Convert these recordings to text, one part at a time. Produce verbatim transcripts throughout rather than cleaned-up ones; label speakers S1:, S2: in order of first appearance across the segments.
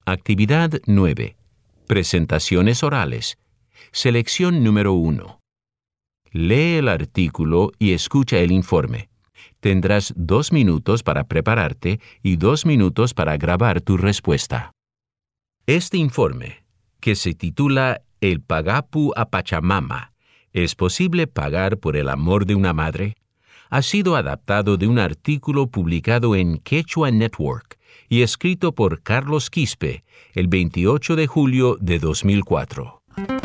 S1: Actividad nueve. Presentaciones orales. Selección número uno. Lee el artículo y escucha el informe. Tendrás dos minutos para prepararte y dos minutos para grabar tu respuesta. Este informe, que se titula El Pagapu a Pachamama, ¿es posible pagar por el amor de una madre?, ha sido adaptado de un artículo publicado en Quechua Network y escrito por Carlos Quispe el veintiocho de julio de dos mil cuatro.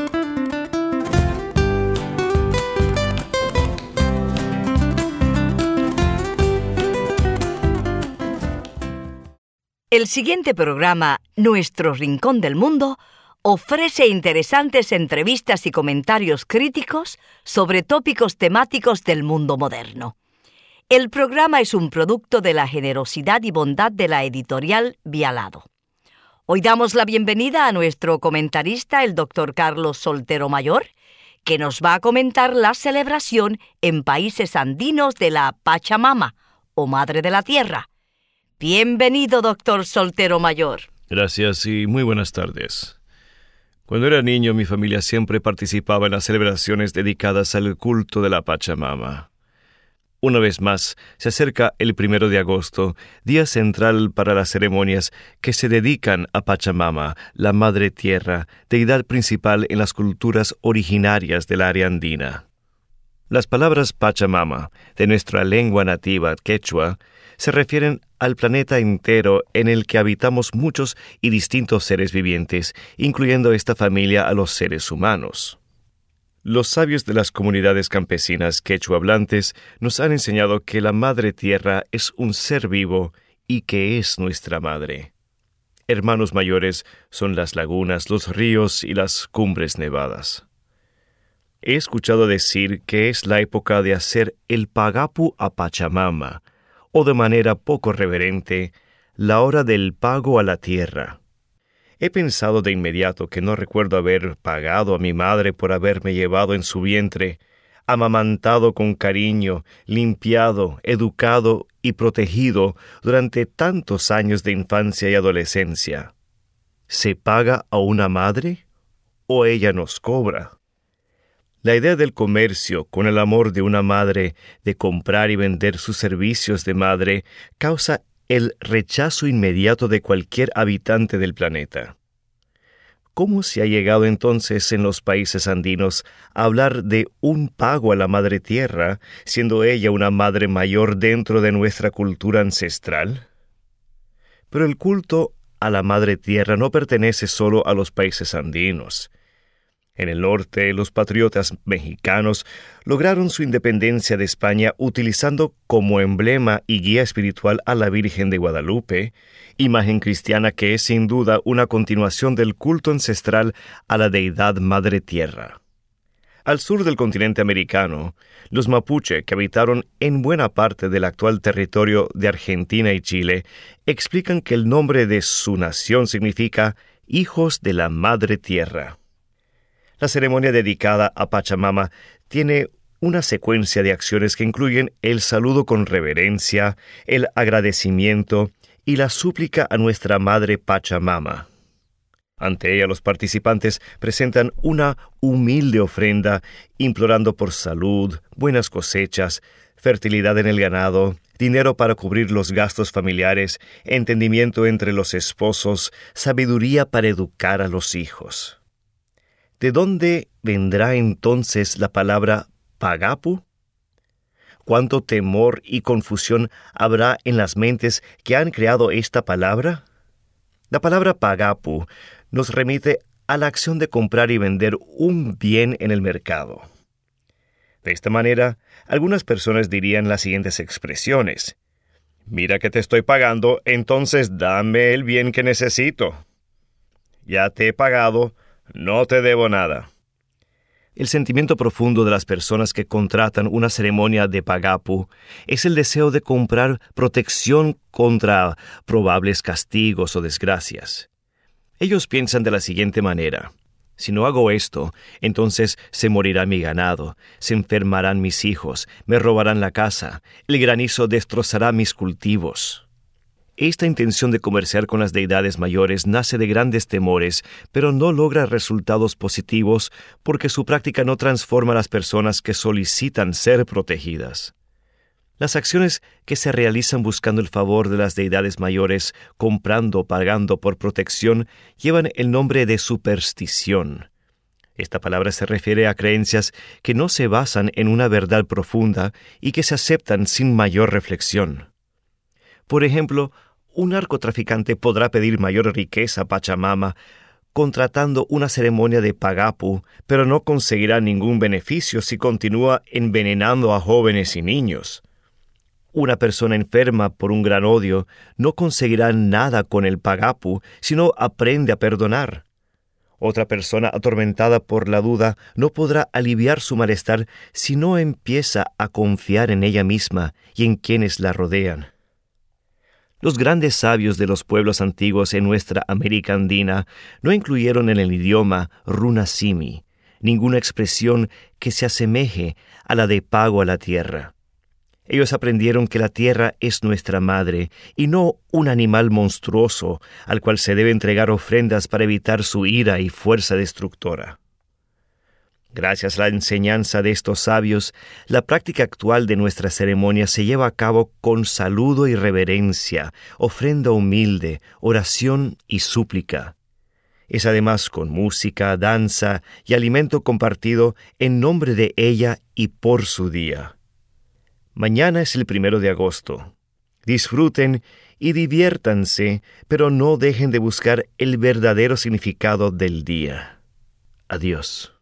S2: El siguiente programa, Nuestro Rincón del Mundo, ofrece interesantes entrevistas y comentarios críticos sobre tópicos temáticos del mundo moderno. El programa es un producto de la generosidad y bondad de la editorial Vialado. Hoy damos la bienvenida a nuestro comentarista, el doctor Carlos Soltero Mayor, que nos va a comentar la celebración en países andinos de la Pachamama, o Madre de la Tierra. Bienvenido, doctor Soltero Mayor.
S3: Gracias y muy buenas tardes. Cuando era niño, mi familia siempre participaba en las celebraciones dedicadas al culto de la Pachamama. Una vez más, se acerca el primero de agosto, día central para las ceremonias que se dedican a Pachamama, la Madre Tierra, deidad principal en las culturas originarias del área andina. Las palabras Pachamama, de nuestra lengua nativa quechua, se refieren al planeta entero en el que habitamos muchos y distintos seres vivientes, incluyendo esta familia a los seres humanos. Los sabios de las comunidades campesinas quechua hablantes nos han enseñado que la Madre Tierra es un ser vivo y que es nuestra madre. Hermanos mayores son las lagunas, los ríos y las cumbres nevadas. He escuchado decir que es la época de hacer el pagapu a Pachamama, o de manera poco reverente, la hora del pago a la tierra. He pensado de inmediato que no recuerdo haber pagado a mi madre por haberme llevado en su vientre, amamantado con cariño, limpiado, educado y protegido durante tantos años de infancia y adolescencia. ¿Se paga a una madre o ella nos cobra? La idea del comercio con el amor de una madre, de comprar y vender sus servicios de madre, causa el rechazo inmediato de cualquier habitante del planeta. ¿Cómo se ha llegado entonces en los países andinos a hablar de un pago a la Madre Tierra, siendo ella una madre mayor dentro de nuestra cultura ancestral? Pero el culto a la Madre Tierra no pertenece solo a los países andinos. En el norte, los patriotas mexicanos lograron su independencia de España utilizando como emblema y guía espiritual a la Virgen de Guadalupe, imagen cristiana que es sin duda una continuación del culto ancestral a la deidad Madre Tierra. Al sur del continente americano, los mapuche, que habitaron en buena parte del actual territorio de Argentina y Chile, explican que el nombre de su nación significa hijos de la Madre Tierra. La ceremonia dedicada a Pachamama tiene una secuencia de acciones que incluyen el saludo con reverencia, el agradecimiento y la súplica a nuestra Madre Pachamama. Ante ella, los participantes presentan una humilde ofrenda, implorando por salud, buenas cosechas, fertilidad en el ganado, dinero para cubrir los gastos familiares, entendimiento entre los esposos, sabiduría para educar a los hijos. ¿De dónde vendrá entonces la palabra pagapu? ¿Cuánto temor y confusión habrá en las mentes que han creado esta palabra? La palabra pagapu nos remite a la acción de comprar y vender un bien en el mercado. De esta manera, algunas personas dirían las siguientes expresiones: mira que te estoy pagando, entonces dame el bien que necesito. Ya te he pagado, no te debo nada. El sentimiento profundo de las personas que contratan una ceremonia de pagapu es el deseo de comprar protección contra probables castigos o desgracias. Ellos piensan de la siguiente manera: si no hago esto, entonces se morirá mi ganado, se enfermarán mis hijos, me robarán la casa, el granizo destrozará mis cultivos. Esta intención de comerciar con las deidades mayores nace de grandes temores, pero no logra resultados positivos porque su práctica no transforma a las personas que solicitan ser protegidas. Las acciones que se realizan buscando el favor de las deidades mayores, comprando o pagando por protección, llevan el nombre de superstición. Esta palabra se refiere a creencias que no se basan en una verdad profunda y que se aceptan sin mayor reflexión. Por ejemplo, un narcotraficante podrá pedir mayor riqueza a Pachamama contratando una ceremonia de pagapu, pero no conseguirá ningún beneficio si continúa envenenando a jóvenes y niños. Una persona enferma por un gran odio no conseguirá nada con el pagapu si no aprende a perdonar. Otra persona atormentada por la duda no podrá aliviar su malestar si no empieza a confiar en ella misma y en quienes la rodean. Los grandes sabios de los pueblos antiguos en nuestra América Andina no incluyeron en el idioma runasimi ninguna expresión que se asemeje a la de pago a la tierra. Ellos aprendieron que la tierra es nuestra madre y no un animal monstruoso al cual se debe entregar ofrendas para evitar su ira y fuerza destructora. Gracias a la enseñanza de estos sabios, la práctica actual de nuestra ceremonia se lleva a cabo con saludo y reverencia, ofrenda humilde, oración y súplica. Es además con música, danza y alimento compartido en nombre de ella y por su día. Mañana es el primero de agosto. Disfruten y diviértanse, pero no dejen de buscar el verdadero significado del día. Adiós.